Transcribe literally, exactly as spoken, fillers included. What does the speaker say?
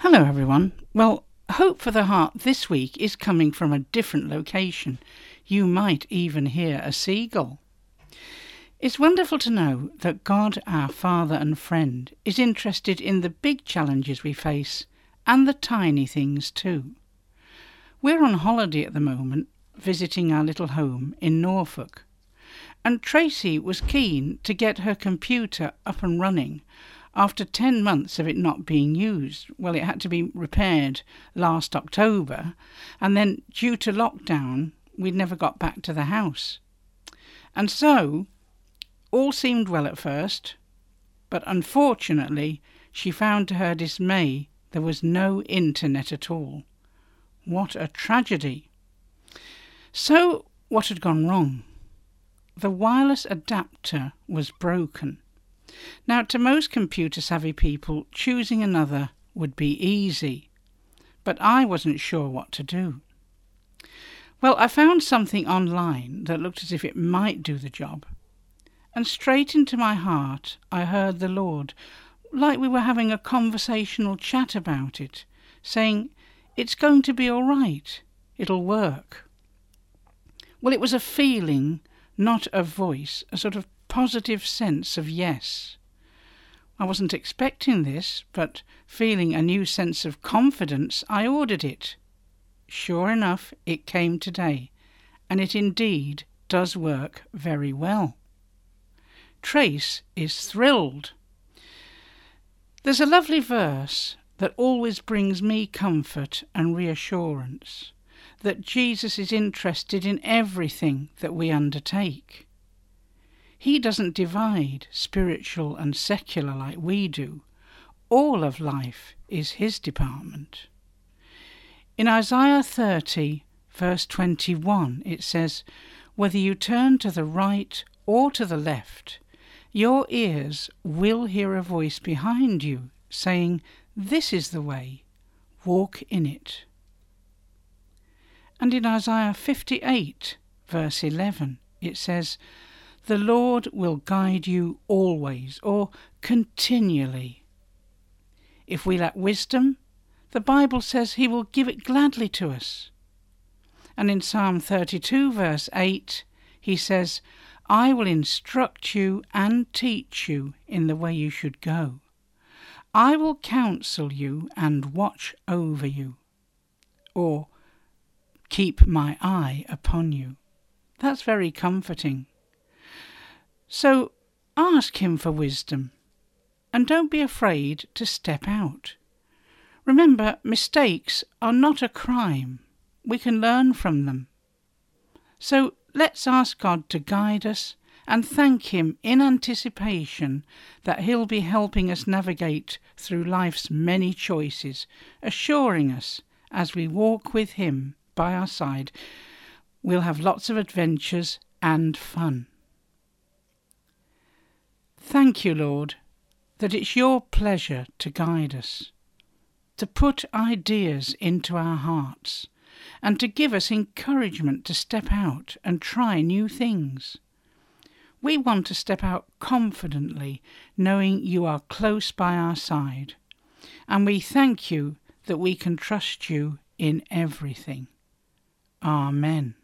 Hello everyone. Well, Hope for the Heart this week is coming from a different location. You might even hear a seagull. It's wonderful to know that God, our Father and friend, is interested in the big challenges we face and the tiny things too. We're on holiday at the moment, visiting our little home in Norfolk, and Tracy was keen to get her computer up and running after ten months of it not being used. Well, it had to be repaired last October, and then due to lockdown, we'd never got back to the house. And so, all seemed well at first, but unfortunately, she found to her dismay there was no internet at all. What a tragedy! So, what had gone wrong? The wireless adapter was broken. Now, to most computer-savvy people, choosing another would be easy, but I wasn't sure what to do. Well, I found something online that looked as if it might do the job, and straight into my heart I heard the Lord, like we were having a conversational chat about it, saying, "It's going to be all right, it'll work." Well, it was a feeling, not a voice, a sort of positive sense of yes. I wasn't expecting this, but feeling a new sense of confidence, I ordered it. Sure enough, it came today, and it indeed does work very well. Trace is thrilled. There's a lovely verse that always brings me comfort and reassurance, that Jesus is interested in everything that we undertake. He doesn't divide spiritual and secular like we do. All of life is his department. In Isaiah thirty, verse twenty-one, it says, "Whether you turn to the right or to the left, your ears will hear a voice behind you saying, 'This is the way, walk in it.'" And in Isaiah fifty-eight, verse eleven, it says, "The Lord will guide you always," or continually. If we lack wisdom, the Bible says he will give it gladly to us. And in Psalm thirty-two, verse eight, he says, "I will instruct you and teach you in the way you should go. I will counsel you and watch over you," or "keep my eye upon you." That's very comforting. So ask him for wisdom, and don't be afraid to step out. Remember, mistakes are not a crime. We can learn from them. So let's ask God to guide us and thank him in anticipation that he'll be helping us navigate through life's many choices, assuring us as we walk with him by our side, we'll have lots of adventures and fun. Thank you, Lord, that it's your pleasure to guide us, to put ideas into our hearts, and to give us encouragement to step out and try new things. We want to step out confidently, knowing you are close by our side, and we thank you that we can trust you in everything. Amen.